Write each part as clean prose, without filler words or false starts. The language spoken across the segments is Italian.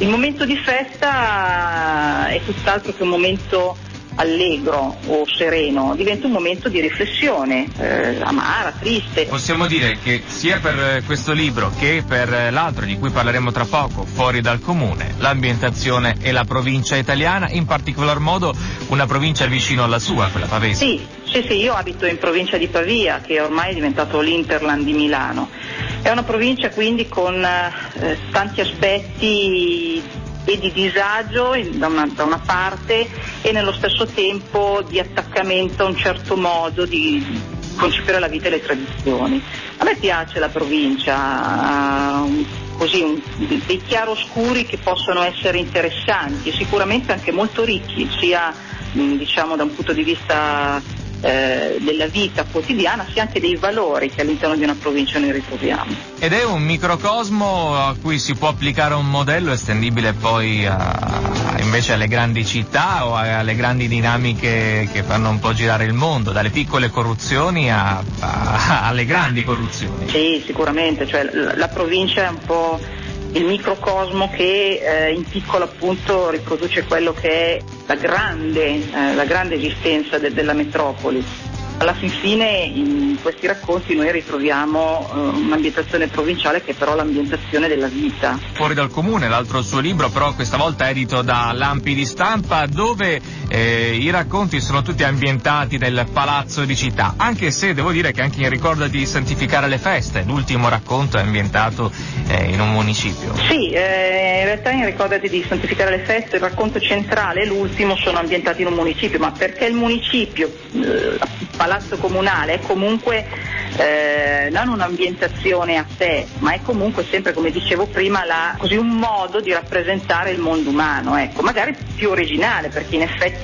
Il momento di festa è tutt'altro che un momento allegro o sereno, diventa un momento di riflessione, amara, triste. Possiamo dire che sia per questo libro che per l'altro di cui parleremo tra poco, Fuori dal comune, l'ambientazione è la provincia italiana, in particolar modo una provincia vicino alla sua, quella pavese. Sì, io abito in provincia di Pavia, che ormai è diventato l'Interland di Milano. È una provincia quindi con tanti aspetti e di disagio da una parte e nello stesso tempo di attaccamento a un certo modo di concepire la vita e le tradizioni. A me piace la provincia, dei chiaroscuri che possono essere interessanti e sicuramente anche molto ricchi, sia diciamo da un punto di vista della vita quotidiana, sia anche dei valori che all'interno di una provincia noi ritroviamo. Ed è un microcosmo a cui si può applicare un modello estendibile poi invece alle grandi città o alle grandi dinamiche che fanno un po' girare il mondo, dalle piccole corruzioni alle grandi corruzioni. Sì, sicuramente, cioè la provincia è un po' il microcosmo che in piccolo appunto riproduce quello che è la grande esistenza della metropoli. Alla fin fine in questi racconti noi ritroviamo un'ambientazione provinciale che è però l'ambientazione della vita. Fuori dal comune, l'altro suo libro, però questa volta edito da Lampi di Stampa, dove i racconti sono tutti ambientati nel palazzo di città, anche se devo dire che anche in Ricordati di santificare le feste, l'ultimo racconto è ambientato in un municipio. Sì, in realtà in Ricordati di santificare le feste il racconto centrale e l'ultimo sono ambientati in un municipio, ma perché il municipio, palazzo comunale, è comunque non un'ambientazione a sé, ma è comunque sempre, come dicevo prima, così un modo di rappresentare il mondo umano, ecco, magari più originale, perché in effetti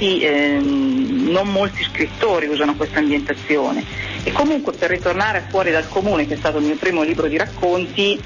non molti scrittori usano questa ambientazione. E comunque, per ritornare Fuori dal comune, che è stato il mio primo libro di racconti,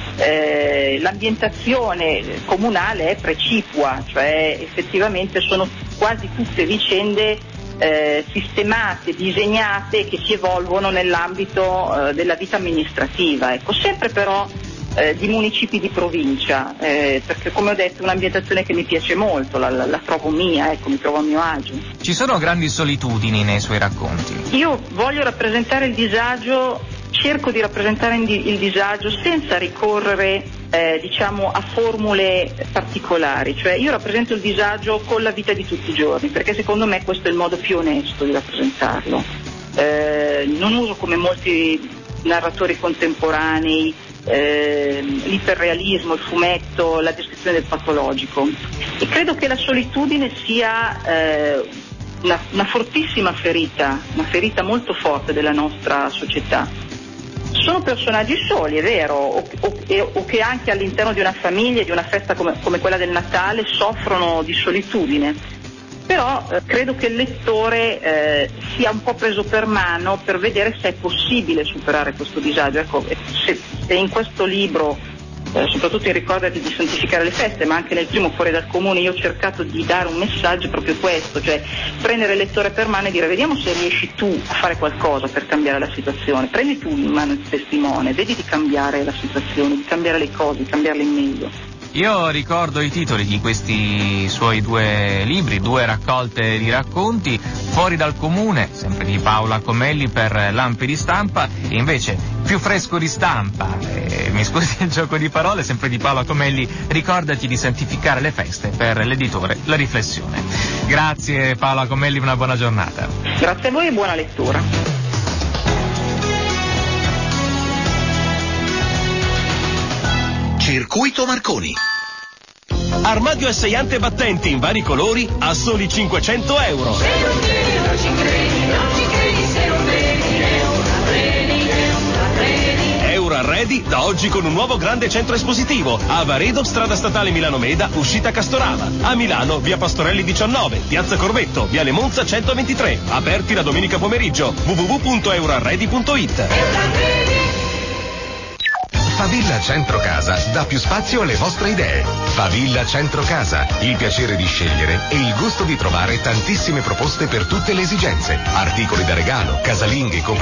l'ambientazione comunale è precipua, cioè effettivamente sono quasi tutte vicende sistemate, disegnate, che si evolvono nell'ambito della vita amministrativa, ecco, sempre però di municipi di provincia, perché come ho detto è un'ambientazione che mi piace molto, la trovo mia, ecco, mi trovo a mio agio. Ci sono grandi solitudini nei suoi racconti? Io voglio rappresentare il disagio, cerco di rappresentare il disagio senza ricorrere diciamo a formule particolari, cioè io rappresento il disagio con la vita di tutti i giorni, perché secondo me questo è il modo più onesto di rappresentarlo. Non uso, come molti narratori contemporanei, l'iperrealismo, il fumetto, la descrizione del patologico, e credo che la solitudine sia una fortissima ferita, una ferita molto forte della nostra società. Sono personaggi soli, è vero, o che anche all'interno di una famiglia, di una festa come quella del Natale, soffrono di solitudine. Però credo che il lettore sia un po' preso per mano per vedere se è possibile superare questo disagio. Ecco, se in questo libro, soprattutto in Ricordati di santificare le feste, ma anche nel primo Fuori dal comune, io ho cercato di dare un messaggio proprio questo, cioè prendere il lettore per mano e dire: vediamo se riesci tu a fare qualcosa per cambiare la situazione, prendi tu in mano il testimone, vedi di cambiare la situazione, di cambiare le cose, di cambiarle in meglio. Io ricordo i titoli di questi suoi 2 libri, 2 raccolte di racconti: Fuori dal comune, sempre di Paola Comelli per Lampi di Stampa, e invece più fresco di stampa, mi scusi il gioco di parole, sempre di Paola Comelli, Ricordati di santificare le feste per l'editore La Riflessione. Grazie Paola Comelli, una buona giornata. Grazie a voi e buona lettura. Circuito Marconi. Armadio assaiante battenti in vari colori a soli 500 euro. Se non credi, non ci credi, se non vedi, Euro Arredi da oggi con un nuovo grande centro espositivo a Varedo, strada statale Milano Meda, uscita Castorava. A Milano, via Pastorelli 19, piazza Corvetto, viale Monza 123. Aperti la domenica pomeriggio. www.euroarredi.it. Favilla Centro Casa dà più spazio alle vostre idee. Favilla Centro Casa, il piacere di scegliere e il gusto di trovare tantissime proposte per tutte le esigenze. Articoli da regalo, casalinghe,